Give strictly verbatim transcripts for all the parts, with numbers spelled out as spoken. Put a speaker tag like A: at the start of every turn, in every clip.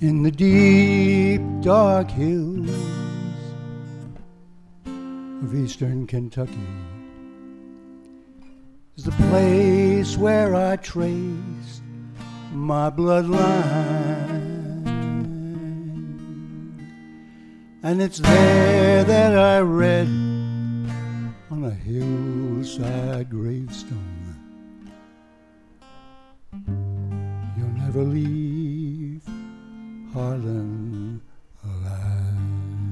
A: In the deep, dark hills of eastern Kentucky is the place where I traced my bloodline. And it's there that I read on a hillside gravestone, you'll never leave Harlan alive.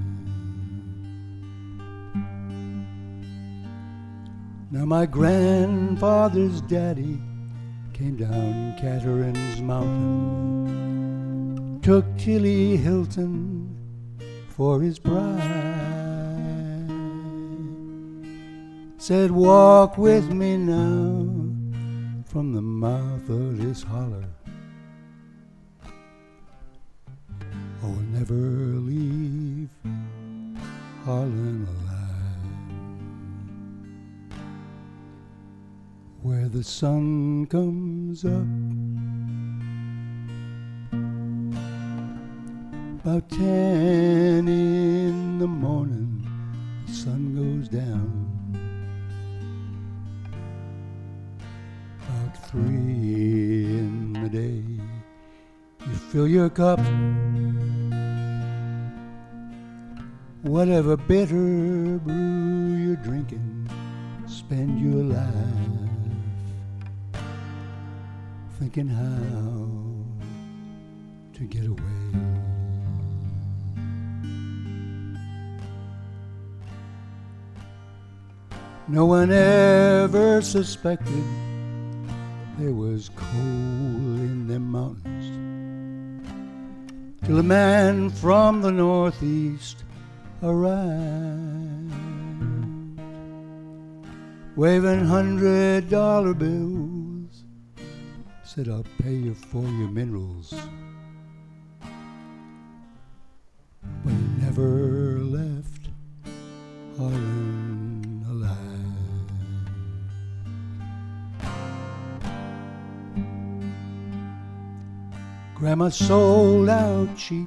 A: Now my grandfather's daddy came down Catherine's Mountain, took Tilly Hilton for his bride, said, walk with me now from the mouth of this holler, or we'll never leave Harlan alive. Where the sun comes up about ten in the morning, the sun goes down about three in the day. You fill your cup, whatever bitter brew you're drinking, spend your life thinking how to get away. No one ever suspected there was coal in them mountains, till a man from the northeast arrived, waving hundred dollar bills, said, I'll pay you for your minerals. But he never left Harlan alive. Grandma sold out cheap.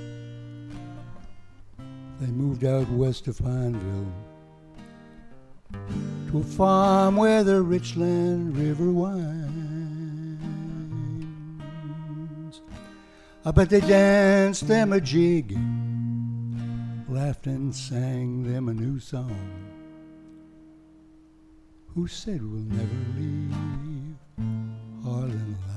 A: They moved out west of Pineville to a farm where the Richland River winds. I bet they danced them a jig, laughed and sang them a new song. Who said we'll never leave Harlan alive?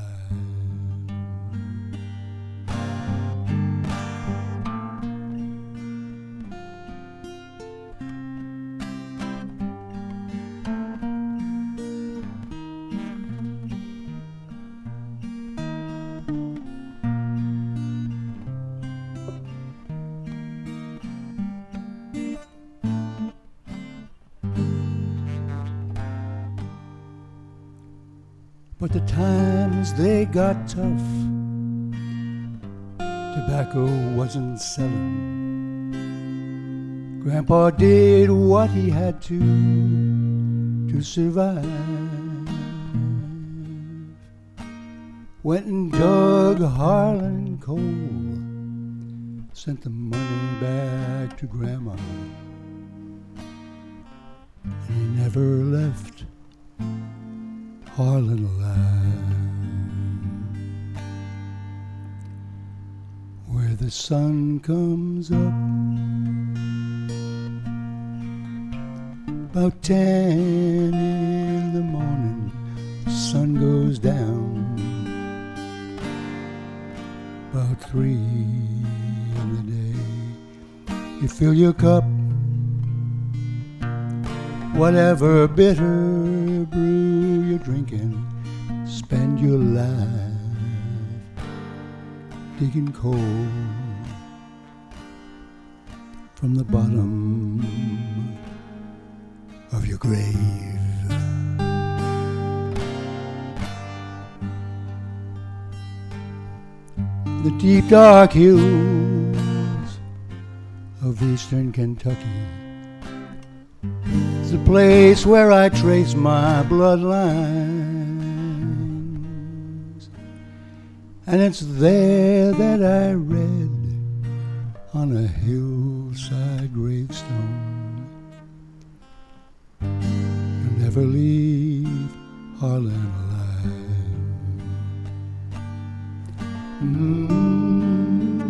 A: But the times they got tough, tobacco wasn't selling. Grandpa did what he had to to survive. Went and dug Harlan coal, sent the money back to Grandma, and he never left Harlan alive. Where the sun comes up about ten in the morning, the sun goes down about three in the day. You fill your cup, whatever bitter brew you're drinking, spend your life digging coal from the bottom of your grave. The deep dark hills of eastern Kentucky is the place where I trace my bloodlines. And it's there that I read on a hillside gravestone, you'll never leave Harlan alive. Mm-hmm.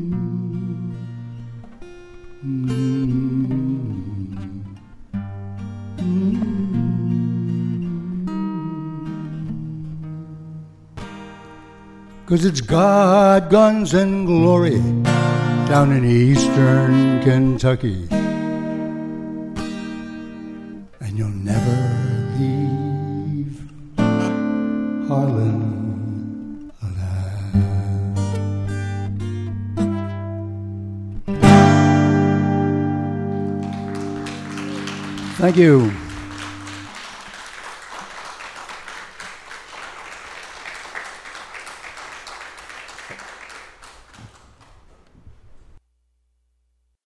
A: Mm-hmm. Cause it's God, guns, and glory down in eastern Kentucky, and you'll never leave Harlan alive. Thank you.